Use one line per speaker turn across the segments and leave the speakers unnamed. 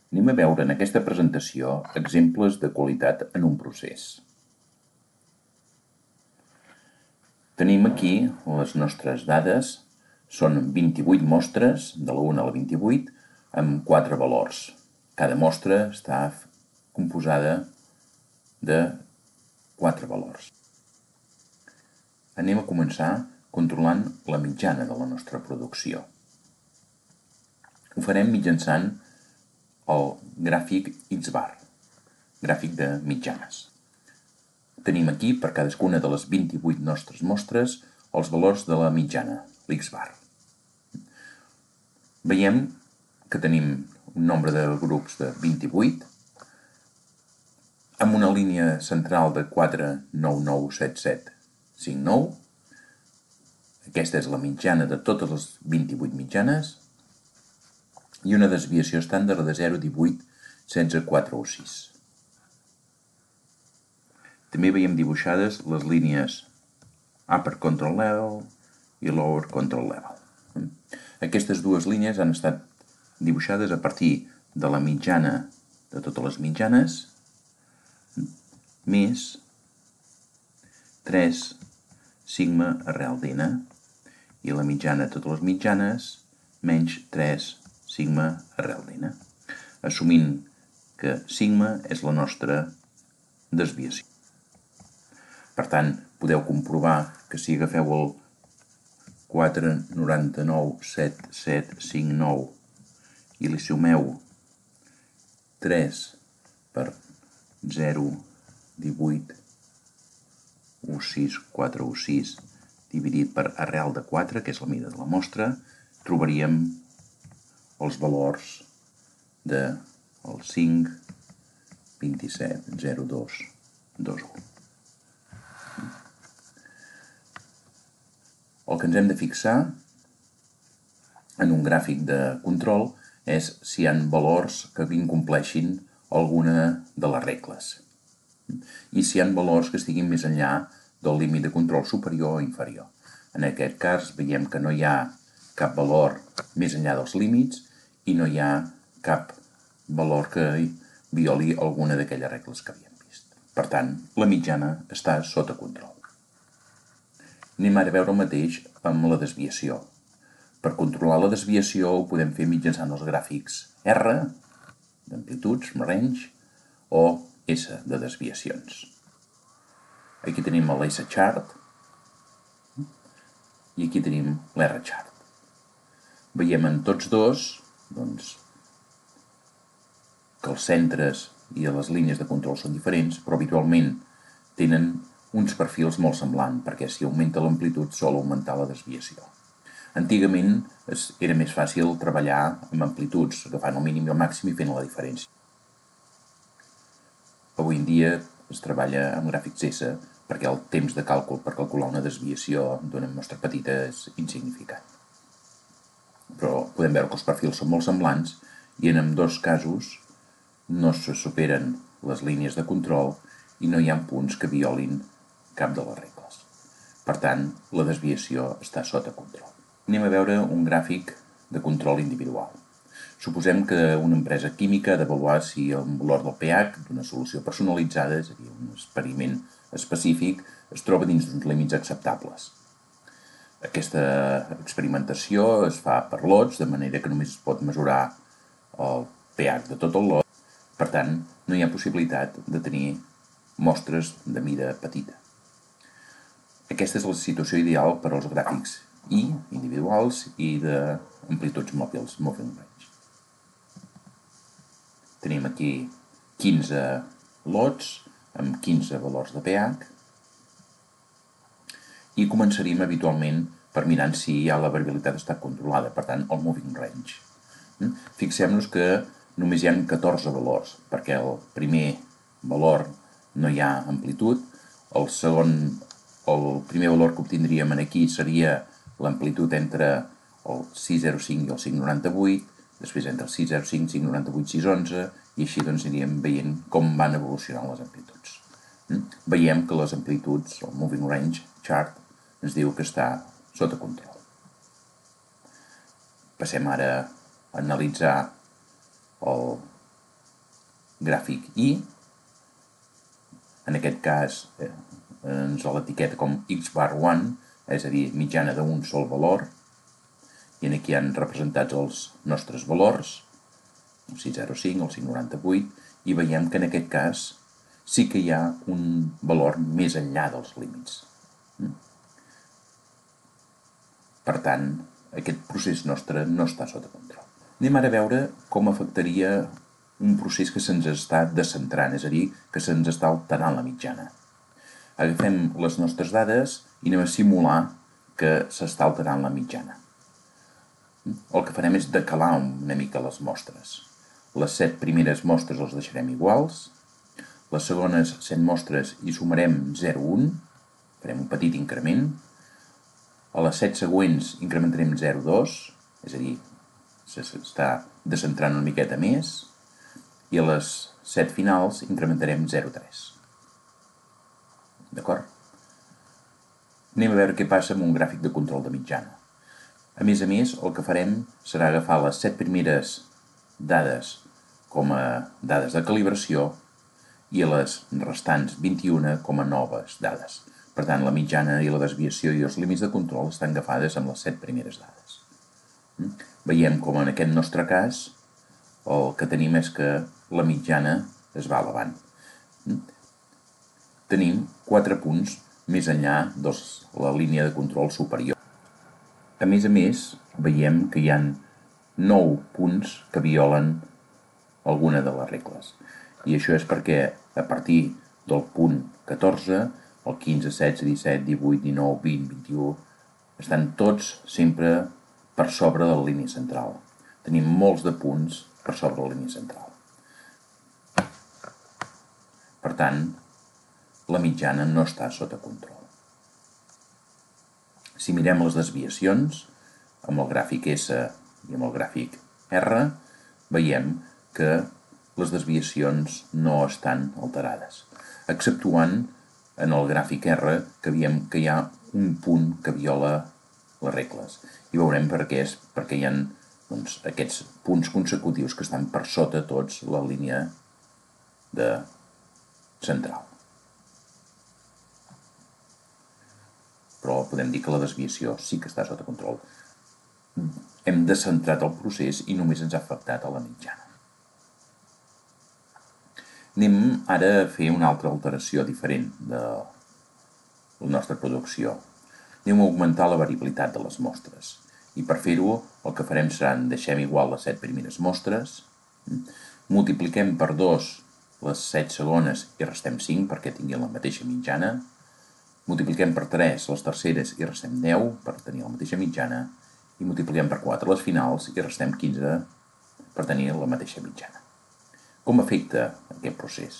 Anem a veure en aquesta presentació exemples de qualitat en un procés. Tenim aquí les nostres dades, són 28 mostres, de la 1 a la 28, amb 4 valors. Cada mostra està composada de 4 valors. Anem a començar controlant la mitjana de la nostra producció. Ho farem mitjançant el gràfic X-bar, gràfic de mitjanes. Tenim aquí, per cadascuna de les 28 nostres mostres, els valors de la mitjana, l'X-bar. Veiem que tenim un nombre de grups de 28, amb una línia central de 4997759. Aquesta és la mitjana de totes les 28 mitjanes, i una desviació estàndard de 0,18-16406. També veiem dibuixades les línies Upper Control Level i Lower Control Level. Aquestes dues línies han estat dibuixades a partir de la mitjana de totes les mitjanes més 3 sigma arrel d'N i la mitjana de totes les mitjanes menys 3 sigma arrel d'N, assumint que sigma és la nostra desviació. Per tant, podeu comprovar que si agafeu el 4997759 i li sumeu 3 per 0,181646 dividit per arrel de 4, que és la mida de la mostra, trobaríem els valors del 5, 27, 02, 21. El que ens hem de fixar en un gràfic de control és si hi ha valors que incompleixin alguna de les regles i si hi ha valors que estiguin més enllà del límit de control superior o inferior. En aquest cas veiem que no hi ha cap valor més enllà dels límits i no hi ha cap valor que violi alguna d'aquelles regles que havíem vist. Per tant, la mitjana està sota control. Anem ara a veure el mateix amb la desviació. Per controlar la desviació ho podem fer mitjançant els gràfics R, d'amplituds, range, o S, de desviacions. Aquí tenim l'S-chart i aquí tenim l'R-chart. Veiem en tots dos que els centres i les línies de control són diferents, però habitualment tenen uns perfils molt semblants, perquè si augmenta l'amplitud sol augmentar la desviació. Antigament era més fàcil treballar amb amplituds, agafant el mínim i el màxim i fent la diferència. Avui en dia es treballa amb gràfics S perquè el temps de càlcul per calcular una desviació d'una mostra petita és insignificant. Però podem veure que els perfils són molt semblants i en ambdós casos no se superen les línies de control i no hi ha punts que violin cap de les regles. Per tant, la desviació està sota control. Anem a veure un gràfic de control individual. Suposem que una empresa química ha d'avaluar si el valor del pH d'una solució personalitzada, és a dir, un experiment específic, es troba dins d'uns límits acceptables. Aquesta experimentació es fa per lots, de manera que només es pot mesurar el pH de tot el lot. Per tant, no hi ha possibilitat de tenir mostres de mida petita. Aquesta és la situació ideal per als gràfics I, individuals, i d'amplituds mòbils, moving range. Tenim aquí 15 lots amb 15 valors de pH i començaríem habitualment per mirant si ja la variabilitat està controlada, per tant, el moving range. Fixem-nos que només hi ha 14 valors, perquè el primer valor no hi ha amplitud, el primer valor que obtindríem aquí seria l'amplitud entre el 605 i el 598, després entre el 605, 598, 611, i així aniríem veient com van evolucionant les amplituds. Veiem que les amplituds, el moving range chart, ens diu que està sota control. Passem ara a analitzar el gràfic I, en aquest cas ens l'etiqueta com x bar 1, és a dir, mitjana d'un sol valor, i aquí hi han representats els nostres valors, el 605, el 598, i veiem que en aquest cas sí que hi ha un valor més enllà dels límits. Per tant, aquest procés nostre no està sota control. Anem ara a veure com afectaria un procés que se'ns està descentrant, és a dir, que se'ns està alterant la mitjana. Agafem les nostres dades i anem a simular que s'està alterant la mitjana. El que farem és decalar una mica les mostres. Les 7 primeres mostres les deixarem iguals, les segones 7 mostres hi sumarem 0,1, farem un petit increment, a les 7 següents incrementarem 0,2, és a dir, s'està descentrant una miqueta més, i a les 7 finals incrementarem 0,3. D'acord? Anem a veure què passa amb un gràfic de control de mitjana. A més, el que farem serà agafar les 7 primeres dades com a dades de calibració i a les restants 21 com a noves dades. Per tant, la mitjana i la desviació i els límits de control estan agafades amb les 7 primeres dades. Veiem com en aquest nostre cas el que tenim és que la mitjana es va elevant. Tenim 4 punts més enllà de la línia de control superior. A més, veiem que hi ha 9 punts que violen alguna de les regles. I això és perquè a partir del punt 14, el 15, 16, 17, 18, 19, 20, 21, estan tots sempre per sobre de la línia central. Tenim molts de punts per sobre la línia central. Per tant, la mitjana no està sota control. Si mirem les desviacions, amb el gràfic S i amb el gràfic R, veiem que les desviacions no estan alterades, exceptuant en el gràfic R que veiem que hi ha un punt que viola les regles. I veurem per què és, perquè hi ha aquests punts consecutius que estan per sota tots la línia central. Però podem dir que la desviació sí que està sota control. Hem descentrat el procés i només ens ha afectat a la mitjana. Anem ara a fer una altra alteració diferent de la nostra producció. Anem a augmentar la variabilitat de les mostres. I per fer-ho, el que farem serà deixem igual les 7 primeres mostres, multipliquem per 2 les 7 segones i restem 5 perquè tinguin la mateixa mitjana, multipliquem per 3 les terceres i restem 10 per tenir la mateixa mitjana, i multipliquem per 4 les finals i restem 15 per tenir la mateixa mitjana. Com afecta aquest procés?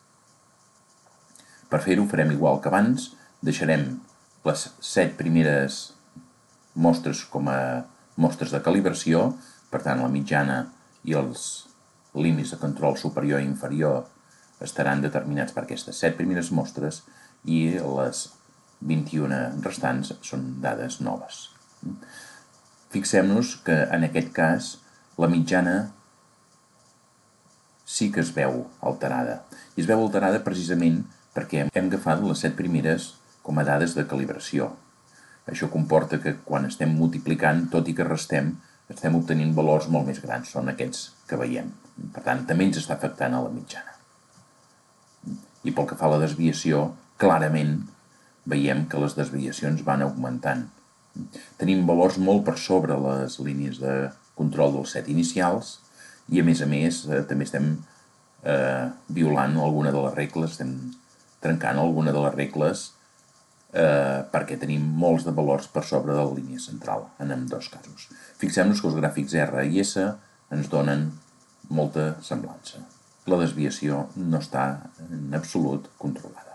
Per fer-ho farem igual que abans, deixarem les 7 primeres mostres com a mostres de calibració, per tant la mitjana i els límits de control superior i inferior estaran determinats per aquestes 7 primeres mostres i les 21 restants són dades noves. Fixem-nos que en aquest cas la mitjana sí que es veu alterada. I es veu alterada precisament perquè hem agafat les 7 primeres com a dades de calibració. Això comporta que quan estem multiplicant, tot i que restem, estem obtenint valors molt més grans, són aquests que veiem. Per tant, també ens està afectant a la mitjana. I pel que fa a la desviació, clarament veiem que les desviacions van augmentant. Tenim valors molt per sobre les línies de control dels 7 inicials i, a més, també estem violant alguna de les regles, estem trencant alguna de les regles perquè tenim molts de valors per sobre de la línia central, en ambdós casos. Fixem-nos que els gràfics R i S ens donen molta semblança. La desviació no està en absolut controlada.